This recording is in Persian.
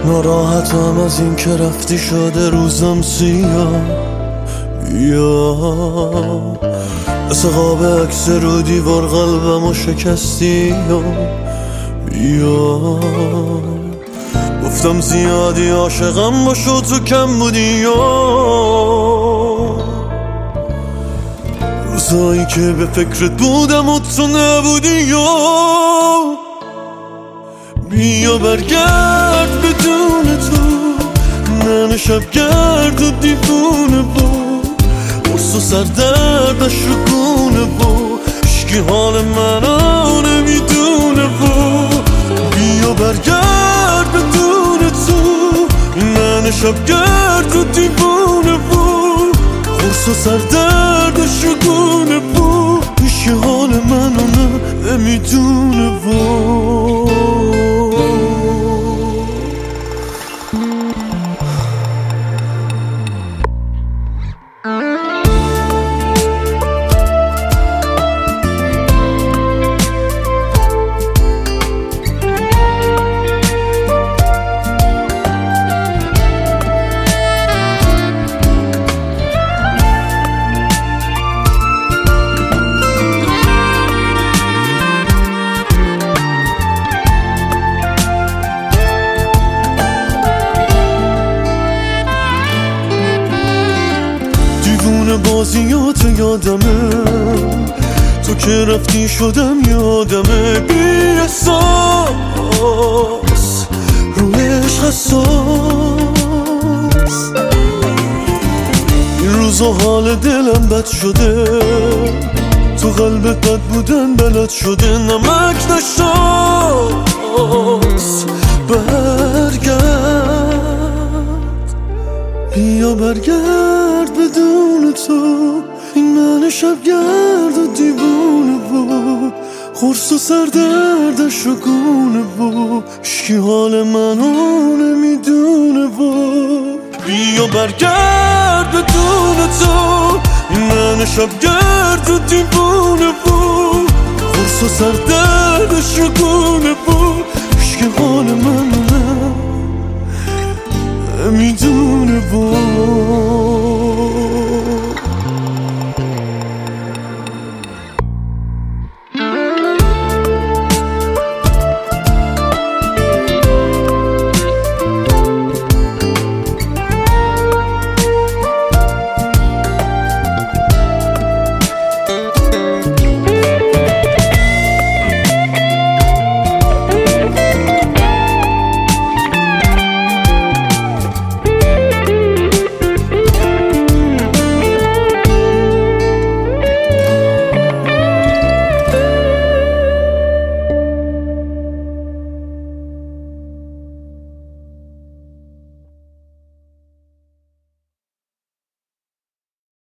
ناراحتم از این که رفتی شده روزم سیاه. بیا مثل قاب عکس رو دیوار قلبمو شکستی. بیا گفتم زیادی عاشقم باشو تو کم بودی. روزایی که به فکرت بودم و تو نبودی. بیا برگرد بدون تو، من شبگرد و دیوونه بود، قرص و سردردش رو گونه بود، اشکی حال منو نمیدونه بود. بیا برگرد بدون تو، من شبگرد و دیوونه بود، قرص و سردردش رو گونه بود، اشکی حال منو نمیدونه بود. بازیات یادمه، تو که رفتی شدم یادمه. بی احساس رو عشق حساس، این روزا حال دلم بد شده، تو قلبت بد بودن بلد شده. نمک نشاس برگرد، بیا برگرد بدون تو، این من شبگرد و دیوونه بود، قرص و سردردش رو گونه بود، اشکی حال منو نمیدونه بود. بیا برگرد بدون تو، این من شبگرد و دیوونه بود، قرص و سردردش رو گونه